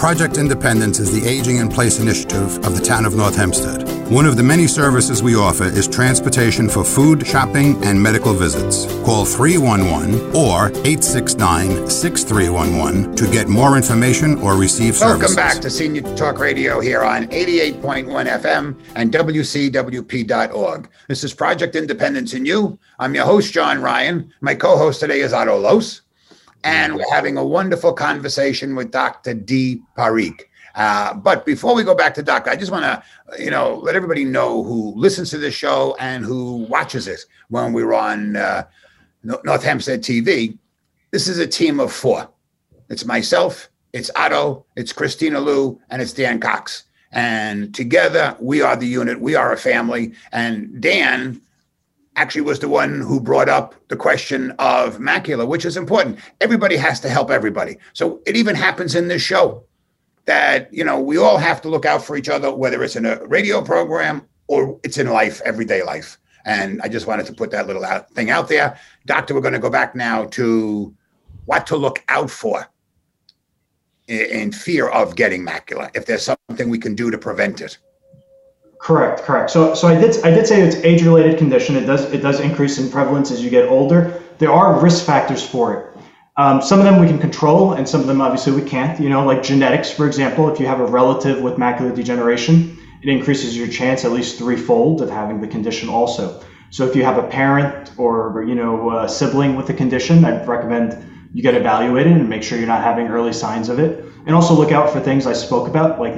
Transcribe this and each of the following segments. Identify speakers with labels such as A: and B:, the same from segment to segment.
A: Project Independence is the Aging in Place initiative of the town of North Hempstead. One of the many services we offer is transportation for food, shopping, and medical visits. Call 311 or 869-6311 to get more information or receive services.
B: Welcome back to Senior Talk Radio here on 88.1 FM and WCWP.org. This is Project Independence and You. I'm your host, John Ryan. My co-host today is Otto Los. And we're having a wonderful conversation with Dr. D. Parikh. But before we go back to Doctor, I just want to, let everybody know who listens to this show and who watches it when we're on North Hempstead TV. This is a team of four. It's myself, it's Otto, it's Christina Liu, and it's Dan Cox. And together, we are the unit. We are a family. And Dan actually was the one who brought up the question of macula, which is important. Everybody has to help everybody. So it even happens in this show that, we all have to look out for each other, whether it's in a radio program or it's in life, everyday life. And I just wanted to put that little thing out there. Doctor, we're going to go back now to what to look out for in fear of getting macula, if there's something we can do to prevent it.
C: Correct. So I did say it's age-related condition. It does increase in prevalence as you get older. There are risk factors for it. Some of them we can control, and some of them obviously we can't. Like genetics, for example. If you have a relative with macular degeneration, it increases your chance at least threefold of having the condition also. So if you have a parent or a sibling with the condition, I'd recommend you get evaluated and make sure you're not having early signs of it. And also look out for things I spoke about, like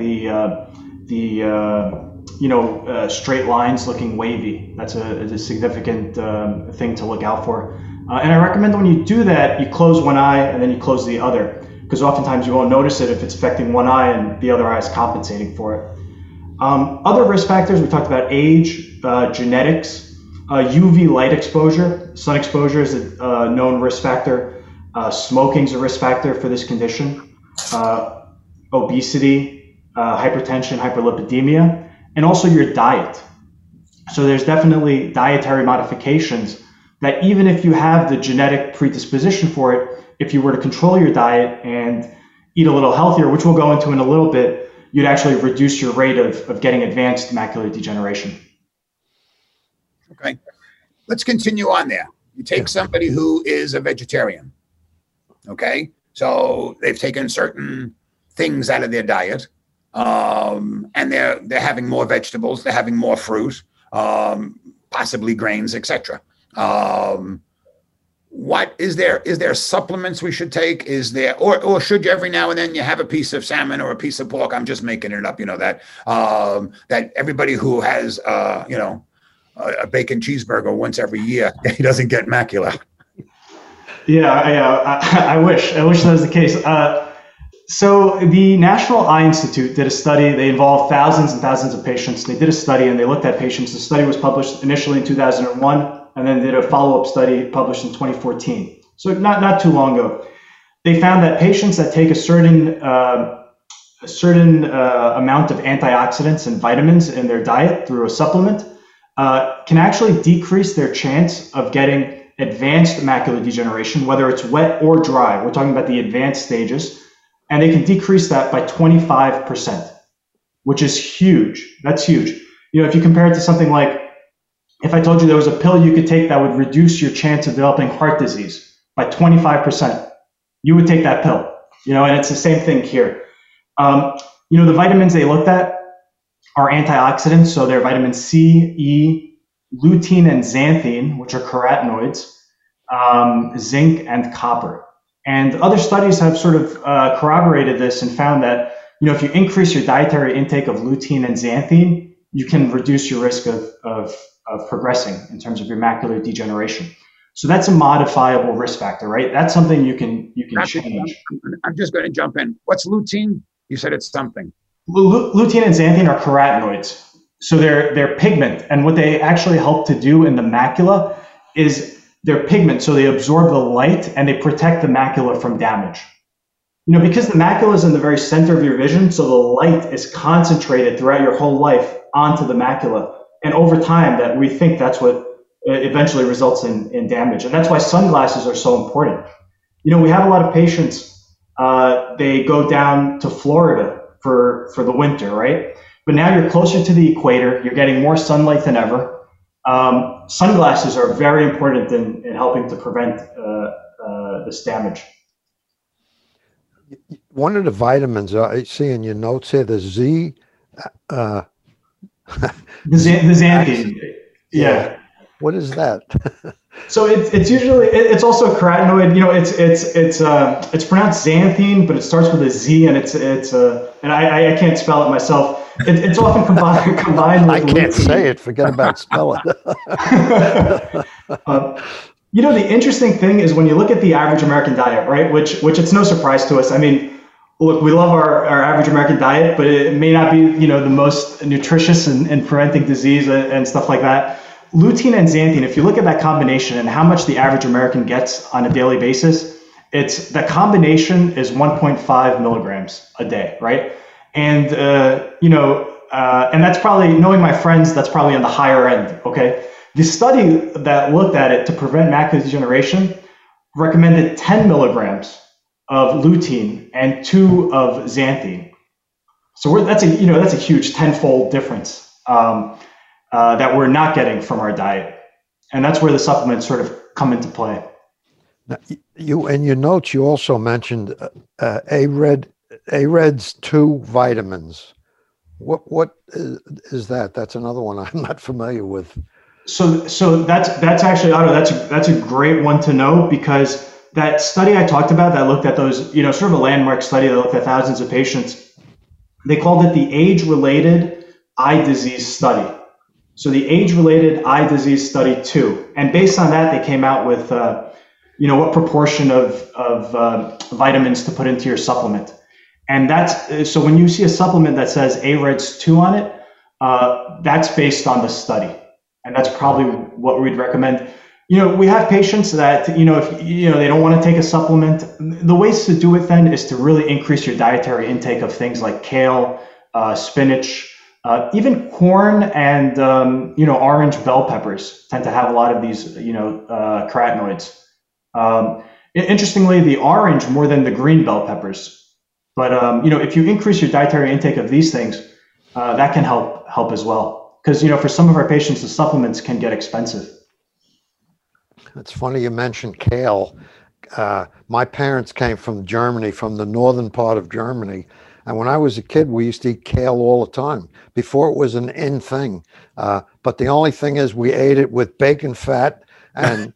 C: straight lines looking wavy. That's a significant thing to look out for. And I recommend when you do that, you close one eye and then you close the other, because oftentimes you won't notice it if it's affecting one eye and the other eye is compensating for it. Other risk factors, we talked about age, genetics, UV light exposure. Sun exposure is a known risk factor. Smoking is a risk factor for this condition. Obesity, hypertension, hyperlipidemia. And also your diet. So there's definitely dietary modifications that even if you have the genetic predisposition for it, if you were to control your diet and eat a little healthier, which we'll go into in a little bit, you'd actually reduce your rate of getting advanced macular degeneration.
B: Okay, let's continue on there. You take somebody who is a vegetarian, okay? So they've taken certain things out of their diet. And they're having more vegetables, they're having more fruit, possibly grains, etc. What is there supplements we should take? Is there, or should you every now and then you have a piece of salmon or a piece of pork? I'm just making it up, that everybody who has, a bacon cheeseburger once every year, he doesn't get macula.
C: Yeah, I wish that was the case. So the National Eye Institute did a study. They involved thousands and thousands of patients. They did a study and they looked at patients. The study was published initially in 2001 and then did a follow-up study published in 2014. So not too long ago. They found that patients that take a certain amount of antioxidants and vitamins in their diet through a supplement can actually decrease their chance of getting advanced macular degeneration, whether it's wet or dry. We're talking about the advanced stages. And they can decrease that by 25%, which is huge. That's huge. If you compare it to something like, if I told you there was a pill you could take that would reduce your chance of developing heart disease by 25%, you would take that pill, and it's the same thing here. The vitamins they looked at are antioxidants. So they're vitamin C, E, lutein and xanthine, which are carotenoids, zinc and copper. And other studies have sort of corroborated this and found that, if you increase your dietary intake of lutein and xanthine, you can reduce your risk of progressing in terms of your macular degeneration. So that's a modifiable risk factor, right? That's something you can change.
B: I'm just going to jump in. What's lutein? You said it's something.
C: Lutein and xanthine are carotenoids. So they're pigment. And what they actually help to do in the macula is they're pigment, so they absorb the light and they protect the macula from damage. Because the macula is in the very center of your vision, so the light is concentrated throughout your whole life onto the macula. And over time, that we think that's what eventually results in damage. And that's why sunglasses are so important. We have a lot of patients they go down to Florida for the winter, right? But now you're closer to the equator. You're getting more sunlight than ever. Sunglasses are very important in helping to prevent this damage.
D: One of the vitamins I see in your notes here, the Z.
C: The xanthine. Yeah.
D: What is that?
C: So it's usually it's also a carotenoid. You know, it's pronounced xanthine, but it starts with a Z, and it's and I can't spell it myself. It's often combined with.
D: I can't say it. Forget about spelling.
C: You know, the interesting thing is when you look at the average American diet, right? Which it's no surprise to us. I mean, look, we love our average American diet, but it may not be, you know, the most nutritious in preventing disease and stuff like that. Lutein and xanthine, if you look at that combination and how much the average American gets on a daily basis, it's that combination is 1.5 milligrams a day, right? And and that's probably, knowing my friends, that's probably on the higher end. Okay, the study that looked at it to prevent macular degeneration recommended 10 milligrams of lutein and 2 of xanthine. So that's a huge tenfold difference. That we're not getting from our diet. And that's where the supplements sort of come into play.
D: Now, you, in your notes, you also mentioned AREDS 2 vitamins. What is that? That's another one I'm not familiar with.
C: So that's actually, Otto, that's a great one to know, because that study I talked about that looked at those, you know, sort of a landmark study that looked at thousands of patients, they called it the age-related eye disease study. So the age-related eye disease study 2, and based on that, they came out with, what proportion of vitamins to put into your supplement. And that's, so when you see a supplement that says AREDS 2 on it, that's based on the study. And that's probably what we'd recommend. You know, we have patients that, if they don't want to take a supplement, the ways to do it then is to really increase your dietary intake of things like kale, spinach, even corn and, orange bell peppers tend to have a lot of these, carotenoids. Interestingly, the orange more than the green bell peppers. But, if you increase your dietary intake of these things, that can help as well. Because, for some of our patients, the supplements can get expensive.
D: It's funny you mentioned kale. My parents came from Germany, from the northern part of Germany. And when I was a kid, we used to eat kale all the time before it was an in thing. But the only thing is we ate it with bacon fat and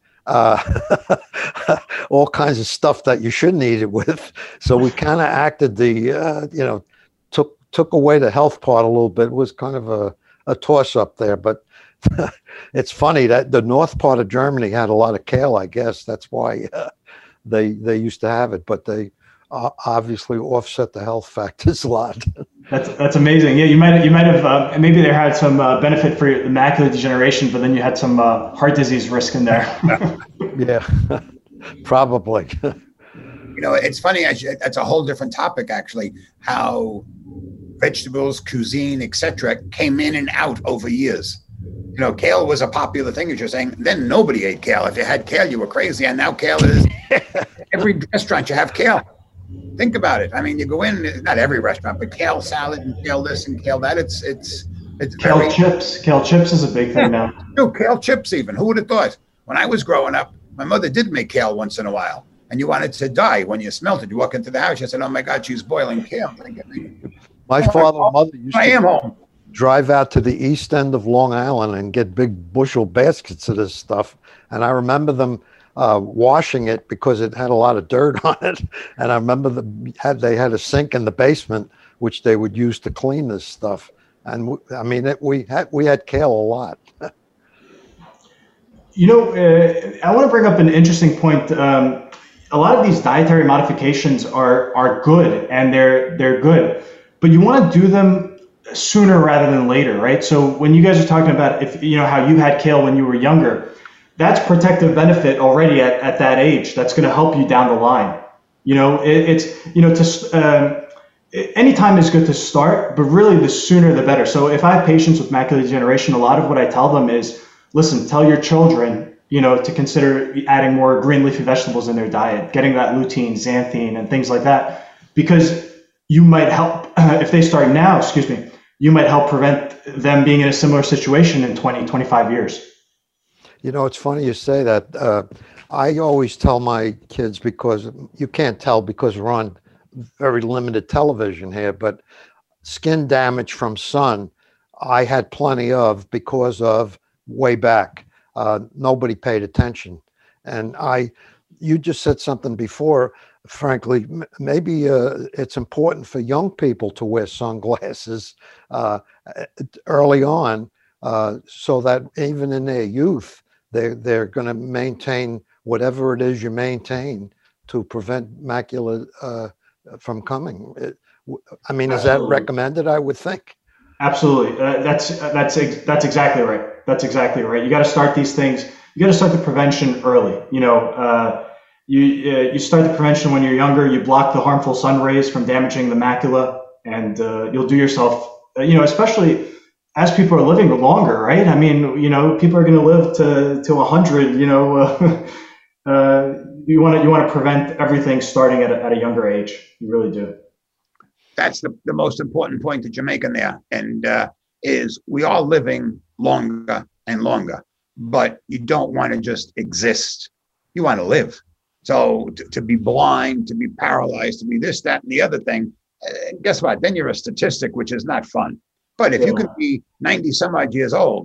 D: all kinds of stuff that you shouldn't eat it with. So we kind of acted took away the health part a little bit. It was kind of a toss up there. But it's funny that the north part of Germany had a lot of kale, I guess. That's why they used to have it. But they obviously offset the health factors a lot.
C: That's amazing. Yeah, you might have maybe they had some benefit for the macular degeneration, but then you had some heart disease risk in there.
D: Yeah, probably.
B: It's funny. That's a whole different topic, actually. How vegetables, cuisine, etc., came in and out over years. Kale was a popular thing, as you're saying. Then nobody ate kale. If you had kale, you were crazy. And now kale is every restaurant you have kale. Think about it. I mean, you go in, not every restaurant, but kale salad and kale this and kale that. It's
C: kale chips. Kale chips is a big thing now.
B: No, kale chips even. Who would have thought? When I was growing up, my mother did make kale once in a while. And you wanted to die when you smelled it. You walk into the house, you said, oh my God, she's boiling kale.
D: My father and mother used
B: to
D: drive out to the east end of Long Island and get big bushel baskets of this stuff. And I remember them washing it because it had a lot of dirt on it. And I remember they had a sink in the basement, which they would use to clean this stuff. And we had kale a lot.
C: I want to bring up an interesting point. A lot of these dietary modifications are good, and they're good, but you want to do them sooner rather than later, right? So when you guys are talking about how you had kale when you were younger, that's protective benefit already at that age. That's going to help you down the line. Any time is good to start, but really the sooner the better. So if I have patients with macular degeneration, a lot of what I tell them is, listen, tell your children, to consider adding more green leafy vegetables in their diet, getting that lutein, xanthine, and things like that, because you might help, if they start now, you might help prevent them being in a similar situation in 20, 25 years.
D: It's funny you say that. I always tell my kids, because you can't tell because we're on very limited television here, but skin damage from sun, I had plenty of because of way back. Nobody paid attention. And you just said something before, frankly, maybe it's important for young people to wear sunglasses early on, so that even in their youth, they're going to maintain whatever it is you maintain to prevent macula from coming. Is that recommended? I would think. Absolutely.
C: That's exactly right. That's exactly right. You got to start these things. You got to start the prevention early. You start the prevention when you're younger. You block the harmful sun rays from damaging the macula, and you'll do yourself. Especially as people are living longer, right? People are going to live to 100. You want to prevent everything starting at a younger age. You really do.
B: That's the most important point that you're making there, and is we are living longer and longer, but you don't want to just exist. You want to live. So to be blind, to be paralyzed, to be this, that, and the other thing, guess what? Then you're a statistic, which is not fun. But if you can be 90 some odd years old,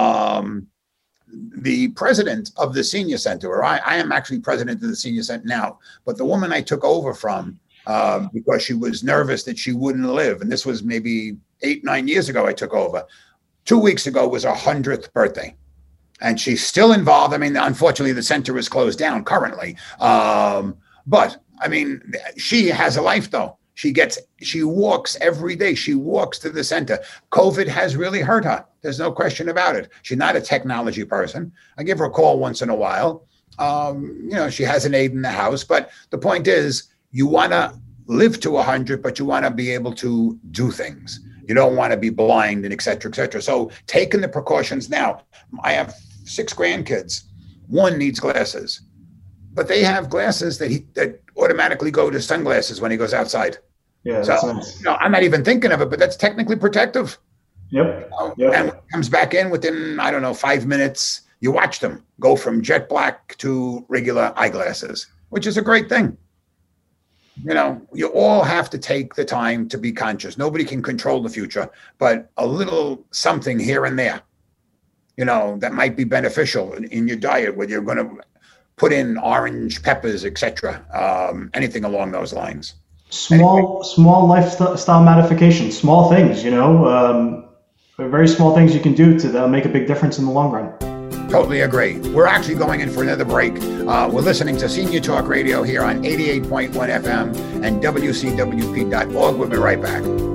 B: the president of the senior center, or I am actually president of the senior center now, but the woman I took over from, because she was nervous that she wouldn't live, and this was maybe 8-9 years ago I took over. 2 weeks ago was her 100th birthday. And she's still involved. Unfortunately, the center is closed down currently. But she has a life though. She walks every day. She walks to the center. COVID has really hurt her. There's no question about it. She's not a technology person. I give her a call once in a while. She has an aide in the house. But the point is, you want to live to 100, but you want to be able to do things. You don't want to be blind and et cetera, et cetera. So taking the precautions now. I have 6 grandkids. One needs glasses, but they have glasses that automatically go to sunglasses when he goes outside.
C: Yeah,
B: so
C: nice.
B: I'm not even thinking of it, but that's technically protective.
C: Yep.
B: And when it comes back in within 5 minutes, you watch them go from jet black to regular eyeglasses, which is a great thing. You all have to take the time to be conscious. Nobody can control the future, but a little something here and there, that might be beneficial in your diet, whether you're going to put in orange peppers, etc. Anything along those lines.
C: Small lifestyle modifications, small things, very small things you can do to make a big difference in the long run.
B: Totally agree. We're actually going in for another break. We're listening to Senior Talk Radio here on 88.1 FM and WCWP.org. We'll be right back.